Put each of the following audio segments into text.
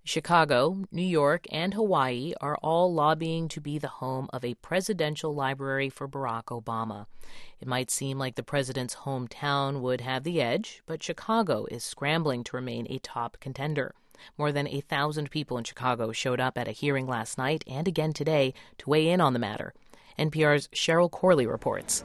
Chicago, New York, and Hawaii are all lobbying to be the home of a presidential library for Barack Obama. It might seem like the president's hometown would have the edge, but Chicago is scrambling to remain a top contender. More than 1,000 people in Chicago showed up at a hearing last night and again today to weigh in on the matter. NPR's Cheryl Corley reports.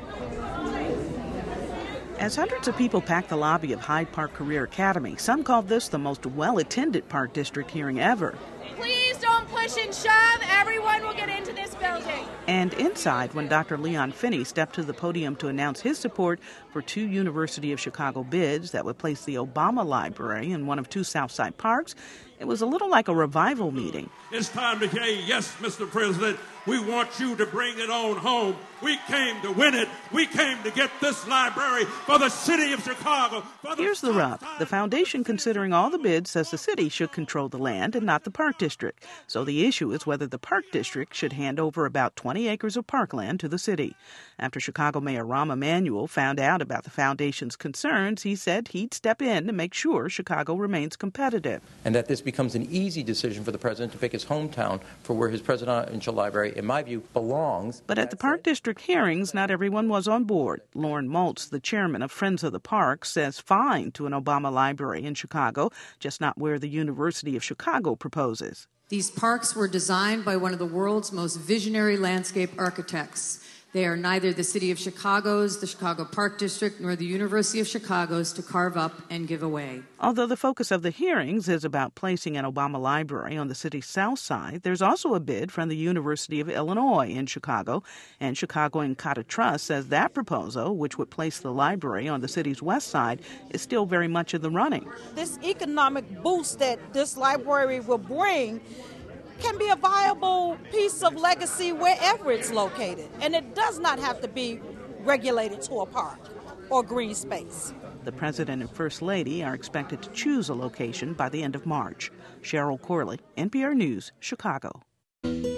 As hundreds of people packed the lobby of Hyde Park Career Academy, some called this the most well-attended Park District hearing ever. Please don't push and shove. Everyone will get into this building. And inside, when Dr. Leon Finney stepped to the podium to announce his support for 2 University of Chicago bids that would place the Obama Library in one of 2 Southside parks, it was a little like a revival meeting. It's time to say, yes, Mr. President, we want you to bring it on home. We came to win it. We came to get this library for the city of Chicago. Here's the rub. The foundation, considering all the bids, says the city should control the land and not the Park District. So the issue is whether the Park District should hand over about 20 acres of parkland to the city. After Chicago Mayor Rahm Emanuel found out about the foundation's concerns, he said he'd step in to make sure Chicago remains competitive. And that this becomes an easy decision for the president to pick his hometown for where his presidential library, in my view, belongs. But at the Park District hearings, not everyone was on board. Lauren Maltz, the chairman of Friends of the Park, says fine to an Obama library in Chicago, just not where the University of Chicago proposes. These parks were designed by one of the world's most visionary landscape architects. They are neither the City of Chicago's, the Chicago Park District, nor the University of Chicago's to carve up and give away. Although the focus of the hearings is about placing an Obama library on the city's south side, there's also a bid from the University of Illinois in Chicago, and Chicago Incata Trust says that proposal, which would place the library on the city's west side, is still very much in the running. This economic boost that this library will bring can be a viable piece of legacy wherever it's located. And it does not have to be regulated to a park or green space. The president and first lady are expected to choose a location by the end of March. Cheryl Corley, NPR News, Chicago.